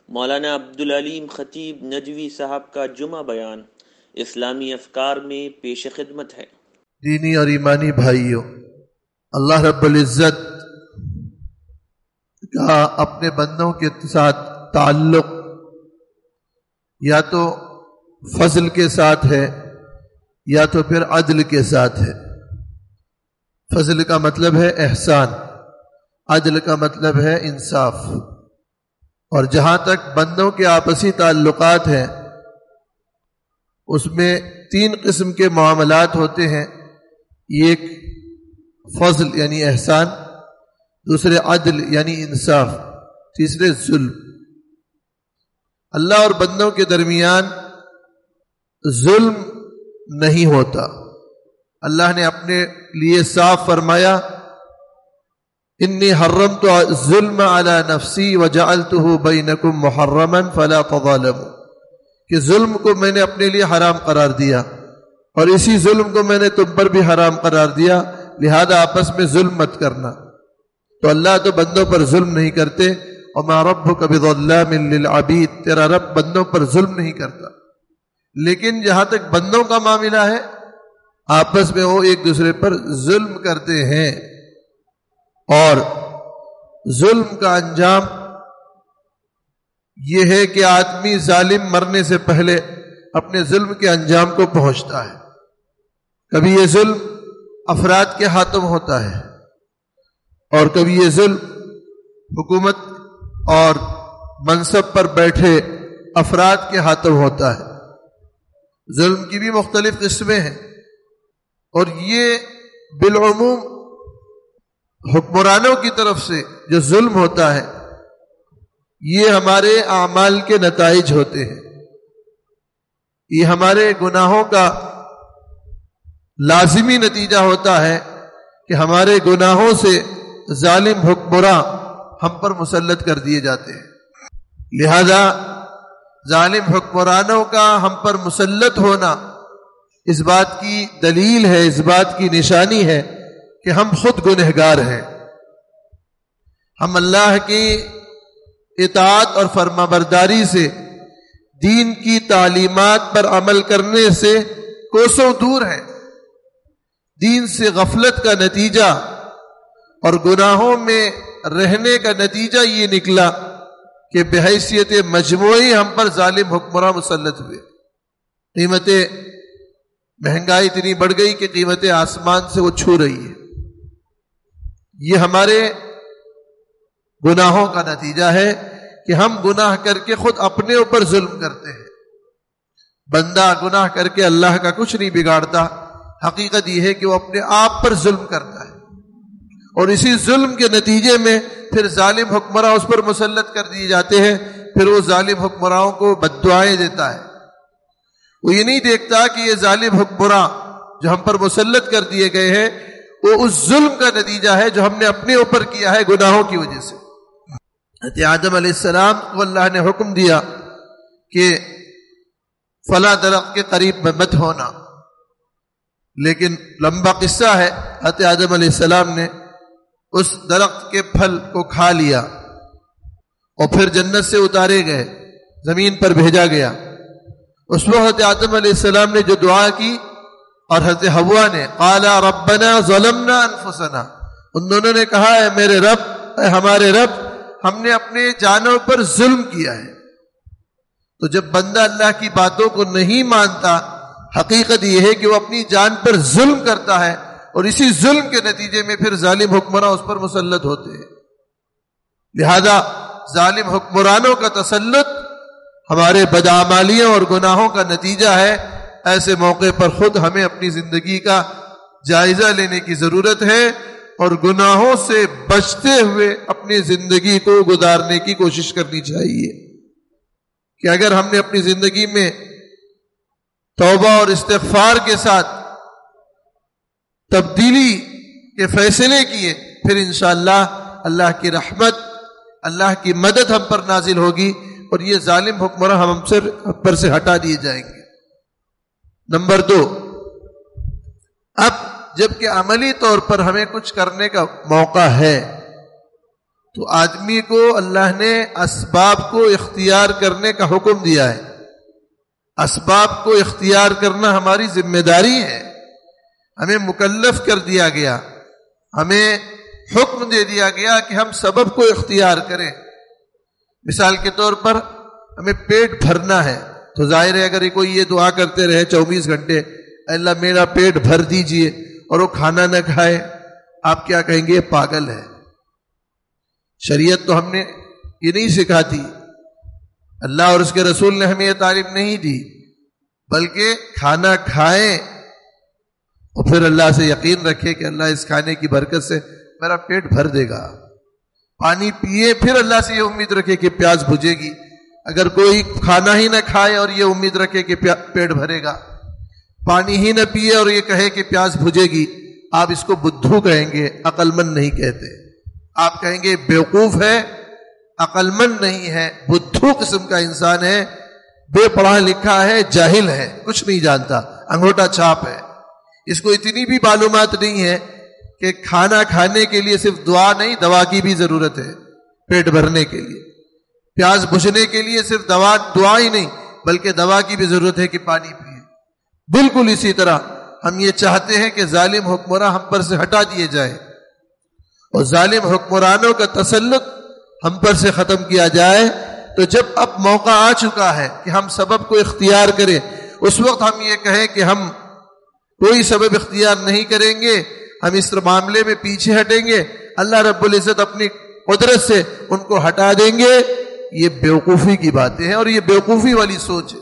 مولانا عبدالعلیم خطیب نجوی صاحب کا جمعہ بیان اسلامی افکار میں پیش خدمت ہے۔ دینی اور ایمانی بھائیوں، اللہ رب العزت کا اپنے بندوں کے ساتھ تعلق یا تو فضل کے ساتھ ہے یا تو پھر عدل کے ساتھ ہے۔ فضل کا مطلب ہے احسان، عدل کا مطلب ہے انصاف۔ اور جہاں تک بندوں کے آپسی تعلقات ہیں اس میں 3 قسم کے معاملات ہوتے ہیں۔ ایک فضل یعنی احسان، دوسرے عدل یعنی انصاف، تیسرے ظلم۔ اللہ اور بندوں کے درمیان ظلم نہیں ہوتا۔ اللہ نے اپنے لیے صاف فرمایا، انی حرمت الظلم علی نفسی وجعلتہ بینکم محرما فلا تظالموا، کہ ظلم کو میں نے اپنے لیے حرام قرار دیا اور اسی ظلم کو میں نے تم پر بھی حرام قرار دیا، لہذا آپس میں ظلم مت کرنا۔ تو اللہ تو بندوں پر ظلم نہیں کرتے، وما ربک بظلام للعبید، تیرا رب بندوں پر ظلم نہیں کرتا۔ لیکن جہاں تک بندوں کا معاملہ ہے آپس میں وہ ایک دوسرے پر ظلم کرتے ہیں، اور ظلم کا انجام یہ ہے کہ آدمی ظالم مرنے سے پہلے اپنے ظلم کے انجام کو پہنچتا ہے۔ کبھی یہ ظلم افراد کے ہاتھوں ہوتا ہے اور کبھی یہ ظلم حکومت اور منصب پر بیٹھے افراد کے ہاتھوں ہوتا ہے۔ ظلم کی بھی مختلف قسمیں ہیں، اور یہ بالعموم حکمرانوں کی طرف سے جو ظلم ہوتا ہے یہ ہمارے اعمال کے نتائج ہوتے ہیں، یہ ہمارے گناہوں کا لازمی نتیجہ ہوتا ہے کہ ہمارے گناہوں سے ظالم حکمراں ہم پر مسلط کر دیے جاتے ہیں۔ لہذا ظالم حکمرانوں کا ہم پر مسلط ہونا اس بات کی دلیل ہے، اس بات کی نشانی ہے کہ ہم خود گنہگار ہیں۔ ہم اللہ کی اطاعت اور فرمانبرداری سے، دین کی تعلیمات پر عمل کرنے سے کوسوں دور ہیں۔ دین سے غفلت کا نتیجہ اور گناہوں میں رہنے کا نتیجہ یہ نکلا کہ بحیثیت مجموعی ہم پر ظالم حکمراں مسلط ہوئے۔ قیمتیں، مہنگائی اتنی بڑھ گئی کہ قیمتیں آسمان سے وہ چھو رہی ہے۔ یہ ہمارے گناہوں کا نتیجہ ہے کہ ہم گناہ کر کے خود اپنے اوپر ظلم کرتے ہیں۔ بندہ گناہ کر کے اللہ کا کچھ نہیں بگاڑتا، حقیقت یہ ہے کہ وہ اپنے آپ پر ظلم کرتا ہے، اور اسی ظلم کے نتیجے میں پھر ظالم حکمراں اس پر مسلط کر دیے جاتے ہیں۔ پھر وہ ظالم حکمراں کو بددعائیں دیتا ہے۔ وہ یہ نہیں دیکھتا کہ یہ ظالم حکمراں جو ہم پر مسلط کر دیے گئے ہیں وہ اس ظلم کا نتیجہ ہے جو ہم نے اپنے اوپر کیا ہے گناہوں کی وجہ سے۔ حضرت آدم علیہ السلام کو اللہ نے حکم دیا کہ فلاں درخت کے قریب میں مت ہونا، لیکن لمبا قصہ ہے، حضرت آدم علیہ السلام نے اس درخت کے پھل کو کھا لیا اور پھر جنت سے اتارے گئے، زمین پر بھیجا گیا۔ اس وقت حضرت آدم علیہ السلام نے جو دعا کی اور حضرت حوا نے قال ربنا ظلمنا انفسنا، ان دونوں نے کہا اے میرے رب، اے ہمارے رب، ہم نے اپنے جانوں پر ظلم کیا ہے۔ تو جب بندہ اللہ کی باتوں کو نہیں مانتا، حقیقت یہ ہے کہ وہ اپنی جان پر ظلم کرتا ہے، اور اسی ظلم کے نتیجے میں پھر ظالم حکمراں اس پر مسلط ہوتے ہیں۔ لہذا ظالم حکمرانوں کا تسلط ہمارے بدعمالیوں اور گناہوں کا نتیجہ ہے۔ ایسے موقع پر خود ہمیں اپنی زندگی کا جائزہ لینے کی ضرورت ہے اور گناہوں سے بچتے ہوئے اپنی زندگی کو گزارنے کی کوشش کرنی چاہیے، کہ اگر ہم نے اپنی زندگی میں توبہ اور استغفار کے ساتھ تبدیلی کے فیصلے کیے، پھر انشاءاللہ اللہ کی رحمت، اللہ کی مدد ہم پر نازل ہوگی اور یہ ظالم حکمراں ہم پر سے ہٹا دیے جائیں گے۔ نمبر 2، اب جبکہ عملی طور پر ہمیں کچھ کرنے کا موقع ہے تو آدمی کو اللہ نے اسباب کو اختیار کرنے کا حکم دیا ہے. اسباب کو اختیار کرنا ہماری ذمہ داری ہے. ہمیں مکلف کر دیا گیا، ہمیں حکم دے دیا گیا کہ ہم سبب کو اختیار کریں. مثال کے طور پر ہمیں پیٹ بھرنا ہے تو ظاہر ہے اگر کوئی یہ دعا کرتے رہے 24 گھنٹے اللہ میرا پیٹ بھر دیجئے اور وہ کھانا نہ کھائے، آپ کیا کہیں گے؟ پاگل ہے. شریعت تو ہم نے یہ نہیں سکھاتی، اللہ اور اس کے رسول نے ہمیں یہ تعلیم نہیں دی، بلکہ کھانا کھائیں اور پھر اللہ سے یقین رکھے کہ اللہ اس کھانے کی برکت سے میرا پیٹ بھر دے گا. پانی پیے پھر اللہ سے یہ امید رکھے کہ پیاس بجھے گی. اگر کوئی کھانا ہی نہ کھائے اور یہ امید رکھے کہ پیٹ بھرے گا، پانی ہی نہ پیے اور یہ کہے کہ پیاس بجھے گی، آپ اس کو بدھو کہیں گے، عقل مند نہیں کہتے. آپ کہیں گے بیوقوف ہے، عقل مند نہیں ہے، بدھو قسم کا انسان ہے، بے پڑھا لکھا ہے، جاہل ہے، کچھ نہیں جانتا، انگوٹا چھاپ ہے. اس کو اتنی بھی معلومات نہیں ہے کہ کھانا کھانے کے لیے صرف دعا نہیں، دوا کی بھی ضرورت ہے. پیٹ بھرنے کے لیے، پیاس بجھنے کے لیے صرف دعا ہی نہیں بلکہ دوا کی بھی ضرورت ہے کہ پانی پیے. بالکل اسی طرح ہم یہ چاہتے ہیں کہ ظالم حکمراں ہم پر سے ہٹا دیے جائے اور ظالم حکمرانوں کا تسلط ہم پر سے ختم کیا جائے. تو جب اب موقع آ چکا ہے کہ ہم سبب کو اختیار کریں، اس وقت ہم یہ کہیں کہ ہم کوئی سبب اختیار نہیں کریں گے، ہم اس معاملے میں پیچھے ہٹیں گے، اللہ رب العزت اپنی قدرت سے ان کو ہٹا دیں گے. یہ بیوقوفی کی باتیں ہیں اور یہ بیوقوفی والی سوچ ہے.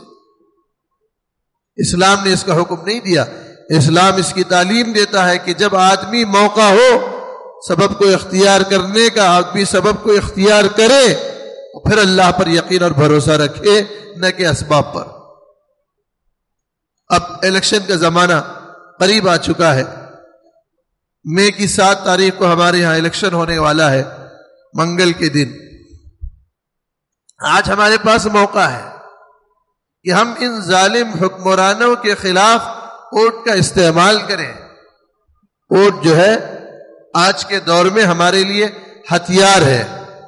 اسلام نے اس کا حکم نہیں دیا. اسلام اس کی تعلیم دیتا ہے کہ جب آدمی موقع ہو سبب کو اختیار کرنے کا، آدمی سبب کو اختیار کرے اور پھر اللہ پر یقین اور بھروسہ رکھے، نہ کہ اسباب پر. اب الیکشن کا زمانہ قریب آ چکا ہے. مئی کی 7 تاریخ کو ہمارے یہاں الیکشن ہونے والا ہے، منگل کے دن. آج ہمارے پاس موقع ہے کہ ہم ان ظالم حکمرانوں کے خلاف ووٹ کا استعمال کریں. ووٹ جو ہے آج کے دور میں ہمارے لیے ہتھیار ہے.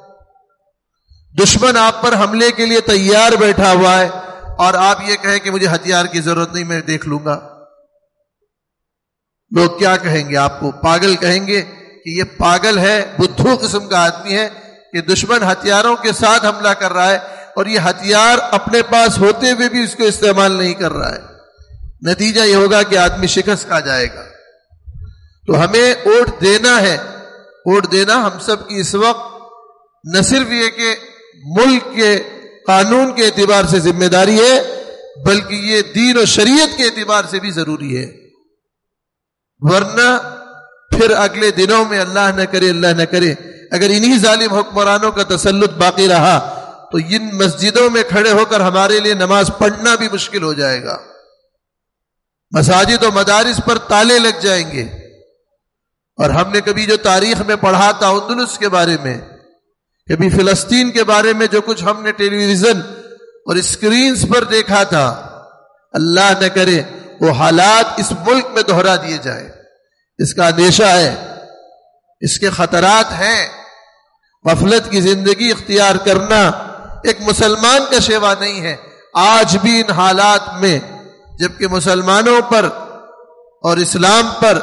دشمن آپ پر حملے کے لیے تیار بیٹھا ہوا ہے اور آپ یہ کہیں کہ مجھے ہتھیار کی ضرورت نہیں، میں دیکھ لوں گا. لوگ کیا کہیں گے؟ آپ کو پاگل کہیں گے کہ یہ پاگل ہے، بدھو قسم کا آدمی ہے کہ دشمن ہتھیاروں کے ساتھ حملہ کر رہا ہے اور یہ ہتھیار اپنے پاس ہوتے ہوئے بھی اس کو استعمال نہیں کر رہا ہے. نتیجہ یہ ہوگا کہ آدمی شکست کھا جائے گا. تو ہمیں ووٹ دینا ہے. ووٹ دینا ہم سب کی اس وقت نہ صرف یہ کہ ملک کے قانون کے اعتبار سے ذمہ داری ہے، بلکہ یہ دین و شریعت کے اعتبار سے بھی ضروری ہے. ورنہ پھر اگلے دنوں میں اللہ نہ کرے اگر انہی ظالم حکمرانوں کا تسلط باقی رہا تو ان مسجدوں میں کھڑے ہو کر ہمارے لیے نماز پڑھنا بھی مشکل ہو جائے گا. مساجد و مدارس پر تالے لگ جائیں گے. اور ہم نے کبھی جو تاریخ میں پڑھا تھا اندلس کے بارے میں، کبھی فلسطین کے بارے میں جو کچھ ہم نے ٹیلی ویژن اور اسکرینز پر دیکھا تھا، اللہ نہ کرے وہ حالات اس ملک میں دہرا دیے جائے. اس کا اندیشہ ہے، اس کے خطرات ہیں. غفلت کی زندگی اختیار کرنا ایک مسلمان کا شیوا نہیں ہے. آج بھی ان حالات میں جبکہ مسلمانوں پر اور اسلام پر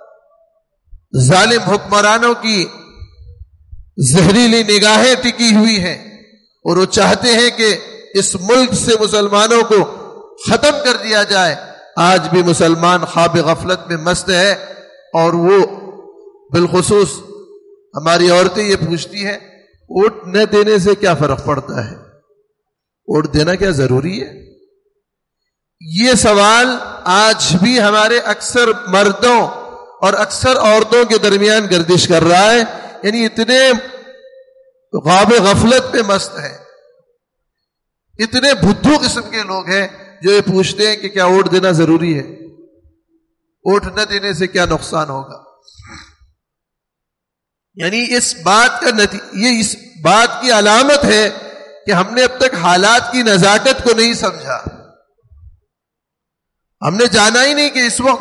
ظالم حکمرانوں کی زہریلی نگاہیں ٹکی ہوئی ہیں اور وہ چاہتے ہیں کہ اس ملک سے مسلمانوں کو ختم کر دیا جائے، آج بھی مسلمان خواب غفلت میں مست ہے. اور وہ بالخصوص ہماری عورتیں یہ پوچھتی ہیں ووٹ نہ دینے سے کیا فرق پڑتا ہے، ووٹ دینا کیا ضروری ہے؟ یہ سوال آج بھی ہمارے اکثر مردوں اور اکثر عورتوں کے درمیان گردش کر رہا ہے. یعنی اتنے خواب غفلت میں مست ہیں، اتنے بدھو قسم کے لوگ ہیں جو یہ پوچھتے ہیں کہ کیا ووٹ دینا ضروری ہے، ووٹ نہ دینے سے کیا نقصان ہوگا. یعنی اس بات کی علامت ہے کہ ہم نے اب تک حالات کی نزاکت کو نہیں سمجھا. ہم نے جانا ہی نہیں کہ اس وقت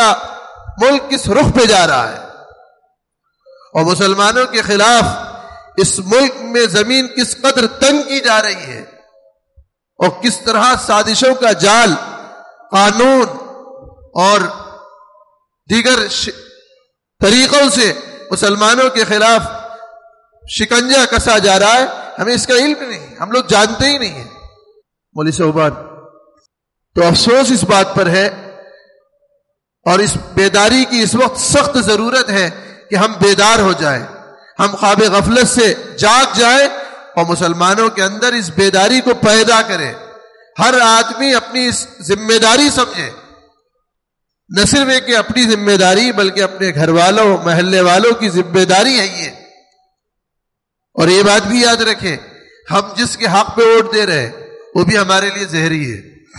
ملک کس رخ پہ جا رہا ہے. اور مسلمانوں کے خلاف اس ملک میں زمین کس قدر تنگ کی جا رہی ہے اور کس طرح سازشوں کا جال، قانون اور دیگر طریقوں سے مسلمانوں کے خلاف شکنجہ کسا جا رہا ہے، ہمیں اس کا علم نہیں، ہم لوگ جانتے ہی نہیں ہیں۔ مولوی صوبان، تو افسوس اس بات پر ہے اور اس بیداری کی اس وقت سخت ضرورت ہے کہ ہم بیدار ہو جائیں، ہم خواب غفلت سے جاگ جائیں اور مسلمانوں کے اندر اس بیداری کو پیدا کریں۔ ہر آدمی اپنی اس ذمہ داری سمجھے، نہ صرف ایک کہ اپنی ذمہ داری بلکہ اپنے گھر والوں، محلے والوں کی ذمہ داری ہے یہ۔ اور یہ بات بھی یاد رکھیں، ہم جس کے حق پہ ووٹ دے رہے ہیں وہ بھی ہمارے لیے زہری ہے،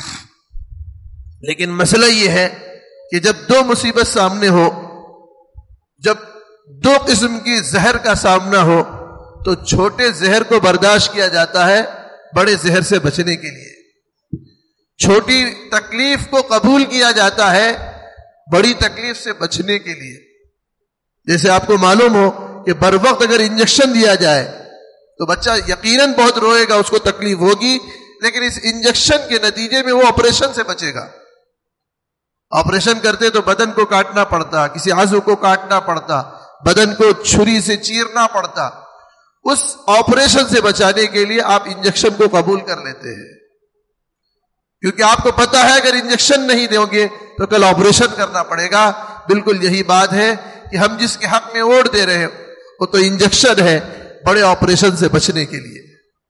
لیکن مسئلہ یہ ہے کہ جب دو مصیبت سامنے ہو، جب دو قسم کی زہر کا سامنا ہو، تو چھوٹے زہر کو برداشت کیا جاتا ہے بڑے زہر سے بچنے کے لیے، چھوٹی تکلیف کو قبول کیا جاتا ہے بڑی تکلیف سے بچنے کے لیے۔ جیسے آپ کو معلوم ہو کہ بر وقت اگر انجیکشن دیا جائے تو بچہ یقیناً بہت روئے گا، اس کو تکلیف ہوگی، لیکن اس انجیکشن کے نتیجے میں وہ آپریشن سے بچے گا۔ آپریشن کرتے تو بدن کو کاٹنا پڑتا، کسی عضو کو کاٹنا پڑتا، بدن کو چھری سے چیرنا پڑتا، اس آپریشن سے بچانے کے لیے آپ انجیکشن کو قبول کر لیتے ہیں، کیونکہ آپ کو پتا ہے اگر انجیکشن نہیں دو گے تو کل آپریشن کرنا پڑے گا۔ بالکل یہی بات ہے کہ ہم جس کے حق میں ووٹ دے رہے ہیں وہ تو انجیکشن ہے بڑے آپریشن سے بچنے کے لیے۔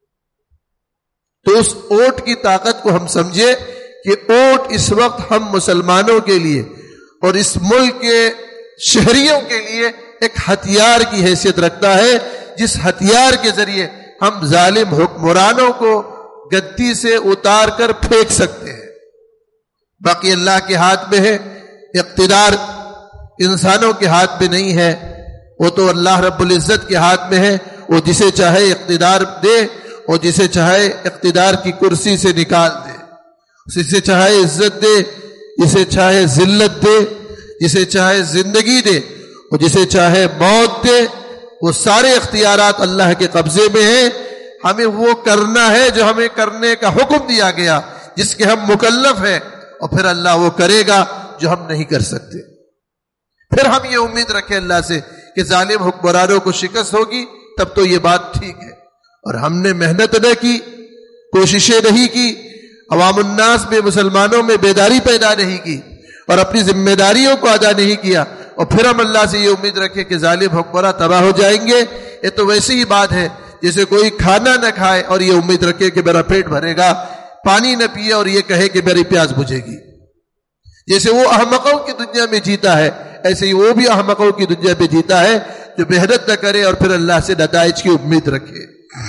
تو اس ووٹ کی طاقت کو ہم سمجھے کہ ووٹ اس وقت ہم مسلمانوں کے لیے اور اس ملک کے شہریوں کے لیے ایک ہتھیار کی حیثیت رکھتا ہے، جس ہتھیار کے ذریعے ہم ظالم حکمرانوں کو گدی سے اتار کر پھینک سکتے ہیں۔ باقی اللہ کے ہاتھ میں ہے، اقتدار انسانوں کے ہاتھ میں نہیں ہے، وہ تو اللہ رب العزت کے ہاتھ میں ہے، وہ جسے چاہے اقتدار دے اور جسے چاہے اقتدار کی کرسی سے نکال دے، جسے چاہے عزت دے، جسے چاہے ذلت دے، جسے چاہے زندگی دے اور جسے چاہے موت دے، وہ سارے اختیارات اللہ کے قبضے میں ہیں۔ ہمیں وہ کرنا ہے جو ہمیں کرنے کا حکم دیا گیا، جس کے ہم مکلف ہیں، اور پھر اللہ وہ کرے گا جو ہم نہیں کر سکتے۔ پھر ہم یہ امید رکھیں اللہ سے کہ ظالم حکمرانوں کو شکست ہوگی، تب تو یہ بات ٹھیک ہے۔ اور ہم نے محنت نہ کی، کوششیں نہیں کی، عوام الناس میں، مسلمانوں میں بیداری پیدا نہیں کی اور اپنی ذمہ داریوں کو ادا نہیں کیا، اور پھر ہم اللہ سے یہ امید رکھیں کہ ظالم حکمراں تباہ ہو جائیں گے، یہ تو ویسی ہی بات ہے جیسے کوئی کھانا نہ کھائے اور یہ امید رکھے کہ میرا پیٹ بھرے گا، پانی نہ پیے اور یہ کہے کہ میری پیاس بجھے گی۔ جیسے وہ احمقوں کی دنیا میں جیتا ہے، ایسے ہی وہ بھی احمقوں کی دنیا میں جیتا ہے جو محنت نہ کرے اور پھر اللہ سے نتائج کی امید رکھے۔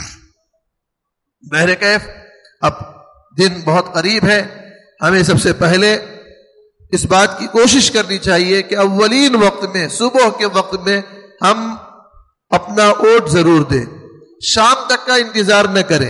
بہرکیف اب دن بہت قریب ہے، ہمیں سب سے پہلے اس بات کی کوشش کرنی چاہیے کہ اولین وقت میں، صبح کے وقت میں ہم اپنا ووٹ ضرور دیں، شام تک کا انتظار نہ کریں،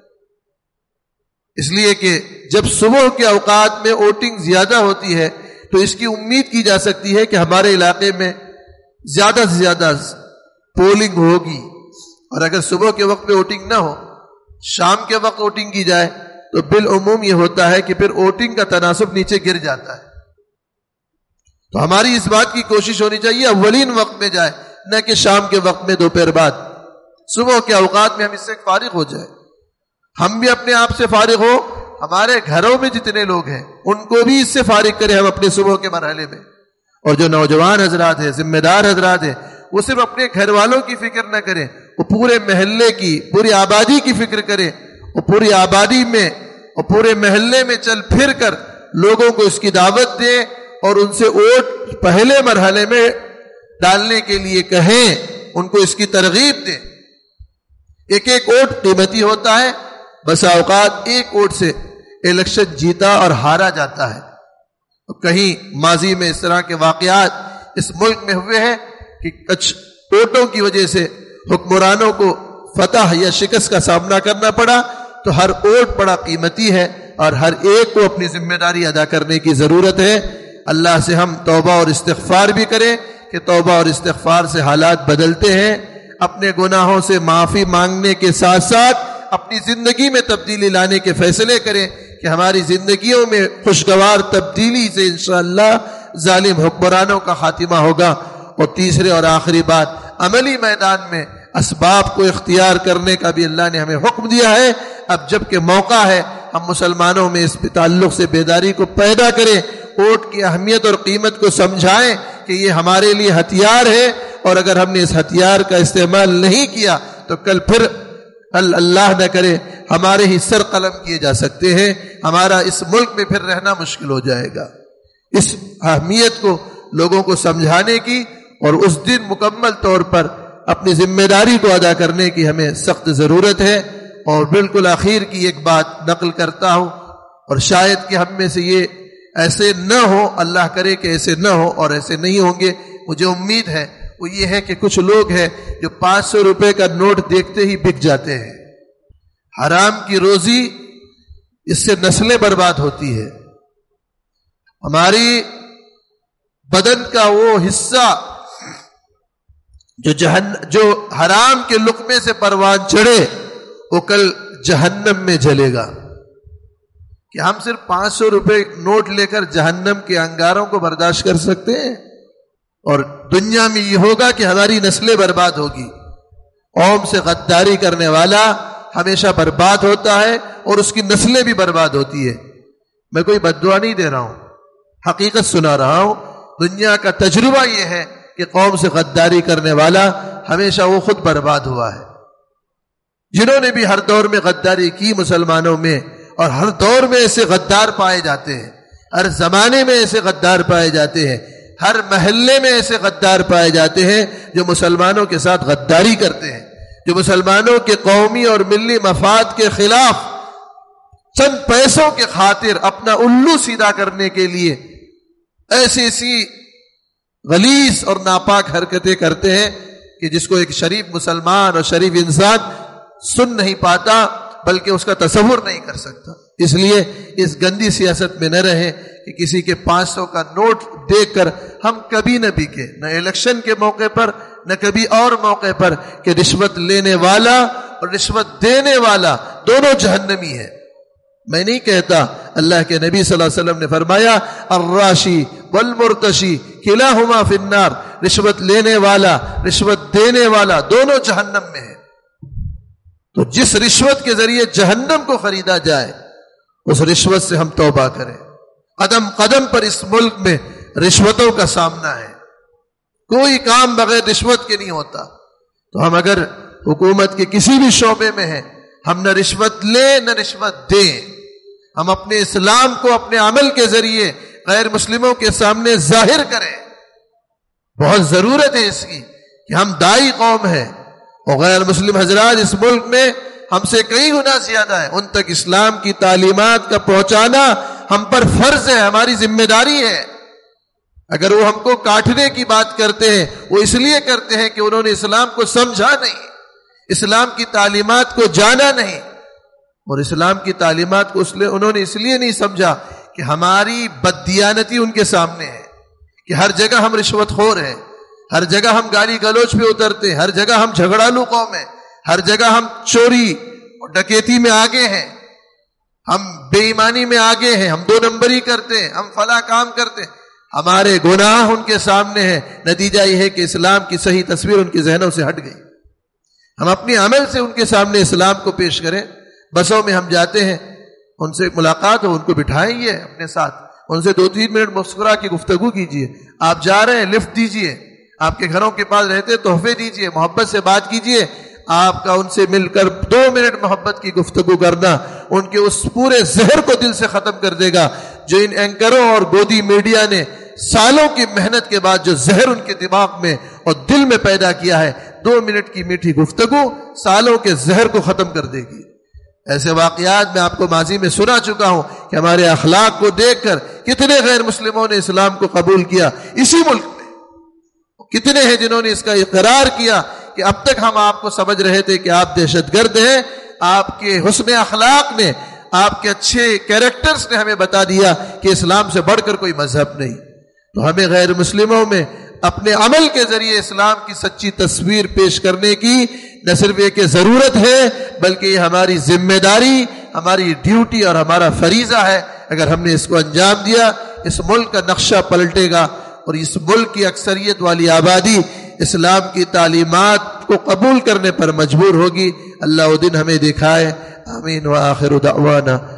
اس لیے کہ جب صبح کے اوقات میں ووٹنگ زیادہ ہوتی ہے تو اس کی امید کی جا سکتی ہے کہ ہمارے علاقے میں زیادہ سے زیادہ پولنگ ہوگی، اور اگر صبح کے وقت میں ووٹنگ نہ ہو، شام کے وقت ووٹنگ کی جائے تو بالعموم یہ ہوتا ہے کہ پھر ووٹنگ کا تناسب نیچے گر جاتا ہے۔ تو ہماری اس بات کی کوشش ہونی چاہیے اولین وقت میں جائے، نہ کہ شام کے وقت میں، دوپہر بعد، صبح کے اوقات میں ہم اس سے فارغ ہو جائیں، ہم بھی اپنے آپ سے فارغ ہو، ہمارے گھروں میں جتنے لوگ ہیں ان کو بھی اس سے فارغ کریں ہم اپنے صبح کے مرحلے میں۔ اور جو نوجوان حضرات ہیں، ذمہ دار حضرات ہیں، وہ صرف اپنے گھر والوں کی فکر نہ کریں، وہ پورے محلے کی، پوری آبادی کی فکر کریں، وہ پوری آبادی میں اور پورے محلے میں چل پھر کر لوگوں کو اس کی دعوت دیں اور ان سے ووٹ پہلے مرحلے میں ڈالنے کے لیے کہیں، ان کو اس کی ترغیب دیں۔ ایک ایک ووٹ قیمتی ہوتا ہے، بسا اوقات ایک ووٹ سے الیکشن جیتا اور ہارا جاتا ہے۔ کہیں ماضی میں اس طرح کے واقعات اس ملک میں ہوئے ہیں کہ کچھ ووٹوں کی وجہ سے حکمرانوں کو فتح یا شکست کا سامنا کرنا پڑا۔ تو ہر ووٹ بڑا قیمتی ہے اور ہر ایک کو اپنی ذمہ داری ادا کرنے کی ضرورت ہے۔ اللہ سے ہم توبہ اور استغفار بھی کریں کہ توبہ اور استغفار سے حالات بدلتے ہیں، اپنے گناہوں سے معافی مانگنے کے ساتھ ساتھ اپنی زندگی میں تبدیلی لانے کے فیصلے کریں کہ ہماری زندگیوں میں خوشگوار تبدیلی سے انشاءاللہ ظالم حکمرانوں کا خاتمہ ہوگا۔ اور تیسرے اور آخری بات، عملی میدان میں اسباب کو اختیار کرنے کا بھی اللہ نے ہمیں حکم دیا ہے۔ اب جب کہ موقع ہے، ہم مسلمانوں میں اس تعلق سے بیداری کو پیدا کریں، ووٹ کی اہمیت اور قیمت کو سمجھائیں کہ یہ ہمارے لیے ہتھیار ہے، اور اگر ہم نے اس ہتھیار کا استعمال نہیں کیا تو کل پھر اللہ نہ کرے ہمارے ہی سر قلم کیے جا سکتے ہیں، ہمارا اس ملک میں پھر رہنا مشکل ہو جائے گا۔ اس اہمیت کو لوگوں کو سمجھانے کی اور اس دن مکمل طور پر اپنی ذمہ داری کو ادا کرنے کی ہمیں سخت ضرورت ہے۔ اور بالکل آخر کی ایک بات نقل کرتا ہوں، اور شاید کہ ہم میں سے یہ ایسے نہ ہو، اللہ کرے کہ ایسے نہ ہو اور ایسے نہیں ہوں گے، مجھے امید ہے، وہ یہ ہے کہ کچھ لوگ ہیں جو 500 روپے کا نوٹ دیکھتے ہی بک جاتے ہیں۔ حرام کی روزی، اس سے نسلیں برباد ہوتی ہے۔ ہماری بدن کا وہ حصہ جو حرام کے لقمے سے پروان چڑھے، وہ کل جہنم میں جلے گا۔ کہ ہم صرف 500 روپے نوٹ لے کر جہنم کے انگاروں کو برداشت کر سکتے ہیں؟ اور دنیا میں یہ ہوگا کہ ہماری نسلیں برباد ہوگی۔ قوم سے غداری کرنے والا ہمیشہ برباد ہوتا ہے اور اس کی نسلیں بھی برباد ہوتی ہے۔ میں کوئی بددعا نہیں دے رہا ہوں، حقیقت سنا رہا ہوں۔ دنیا کا تجربہ یہ ہے کہ قوم سے غداری کرنے والا ہمیشہ وہ خود برباد ہوا ہے۔ جنہوں نے بھی ہر دور میں غداری کی مسلمانوں میں، اور ہر دور میں ایسے غدار پائے جاتے ہیں، ہر زمانے میں ایسے غدار پائے جاتے ہیں، ہر محلے میں ایسے غدار پائے جاتے ہیں جو مسلمانوں کے ساتھ غداری کرتے ہیں، جو مسلمانوں کے قومی اور ملی مفاد کے خلاف چند پیسوں کے خاطر اپنا الو سیدھا کرنے کے لیے ایسی غلیظ اور ناپاک حرکتیں کرتے ہیں کہ جس کو ایک شریف مسلمان اور شریف انسان سن نہیں پاتا، بلکہ اس کا تصور نہیں کر سکتا۔ اس لیے اس گندی سیاست میں نہ رہیں کہ کسی کے 500 کا نوٹ دیکھ کر ہم کبھی نہ بکے، نہ الیکشن کے موقع پر نہ کبھی اور موقع پر، کہ رشوت لینے والا اور رشوت دینے والا دونوں جہنمی ہیں۔ میں نہیں کہتا، اللہ کے نبی صلی اللہ علیہ وسلم نے فرمایا الراشی والمرتشی کلاہما فی النار، رشوت لینے والا رشوت دینے والا دونوں جہنم میں ہیں۔ تو جس رشوت کے ذریعے جہنم کو خریدا جائے، اس رشوت سے ہم توبہ کریں۔ قدم قدم پر اس ملک میں رشوتوں کا سامنا ہے، کوئی کام بغیر رشوت کے نہیں ہوتا۔ تو ہم اگر حکومت کے کسی بھی شعبے میں ہیں، ہم نہ رشوت لیں نہ رشوت دیں، ہم اپنے اسلام کو اپنے عمل کے ذریعے غیر مسلموں کے سامنے ظاہر کریں۔ بہت ضرورت ہے اس کی کہ ہم دائی قوم ہیں، اور غیر مسلم حضرات اس ملک میں ہم سے کئی گنا زیادہ ہے، ان تک اسلام کی تعلیمات کا پہنچانا ہم پر فرض ہے، ہماری ذمہ داری ہے۔ اگر وہ ہم کو کاٹنے کی بات کرتے ہیں، وہ اس لیے کرتے ہیں کہ انہوں نے اسلام کو سمجھا نہیں، اسلام کی تعلیمات کو جانا نہیں، اور اسلام کی تعلیمات کو انہوں نے اس لیے نہیں سمجھا کہ ہماری بددیانتی ان کے سامنے ہے، کہ ہر جگہ ہم رشوت خور ہیں، ہر جگہ ہم گالی گلوچ پہ اترتے ہیں، ہر جگہ ہم جھگڑالو قوم ہیں، ہر جگہ ہم چوری اور ڈکیتی میں آگے ہیں، ہم بے ایمانی میں آگے ہیں، ہم 2 نمبری کرتے ہیں، ہم فلاں کام کرتے ہیں۔ ہمارے گناہ ان کے سامنے ہیں، نتیجہ یہ ہے کہ اسلام کی صحیح تصویر ان کے ذہنوں سے ہٹ گئی۔ ہم اپنے عمل سے ان کے سامنے اسلام کو پیش کریں۔ بسوں میں ہم جاتے ہیں، ان سے ملاقات ہو، ان کو بٹھائیے اپنے ساتھ، ان سے 2-3 منٹ مسکرا کے گفتگو کیجیے۔ آپ جا رہے ہیں، لفٹ دیجیے، آپ کے گھروں کے پاس رہتے تحفے دیجیے، محبت سے بات کیجیے۔ آپ کا ان سے مل کر 2 منٹ محبت کی گفتگو کرنا ان کے اس پورے زہر کو دل سے ختم کر دے گا جو ان اینکروں اور گودی میڈیا نے سالوں کی محنت کے بعد جو زہر ان کے دماغ میں اور دل میں پیدا کیا ہے۔ 2 منٹ کی میٹھی گفتگو سالوں کے زہر کو ختم کر دے گی۔ ایسے واقعات میں آپ کو ماضی میں سنا چکا ہوں کہ ہمارے اخلاق کو دیکھ کر کتنے غیر مسلموں نے اسلام کو قبول کیا اسی ملک میں، کتنے ہیں جنہوں نے اس کا اقرار کیا کہ اب تک ہم آپ کو سمجھ رہے تھے کہ آپ دہشت گرد ہیں، آپ کے حسن اخلاق نے، آپ کے اچھے کیریکٹرز نے ہمیں بتا دیا کہ اسلام سے بڑھ کر کوئی مذہب نہیں۔ تو ہمیں غیر مسلموں میں اپنے عمل کے ذریعے اسلام کی سچی تصویر پیش کرنے کی نہ صرف یہ کہ ضرورت ہے بلکہ یہ ہماری ذمہ داری، ہماری ڈیوٹی اور ہمارا فریضہ ہے۔ اگر ہم نے اس کو انجام دیا اس ملک کا نقشہ پلٹے گا اور اس ملک کی اکثریت والی آبادی اسلام کی تعلیمات کو قبول کرنے پر مجبور ہوگی۔ اللہ وہ دن ہمیں دکھائے۔ آمین وآخر دعوانا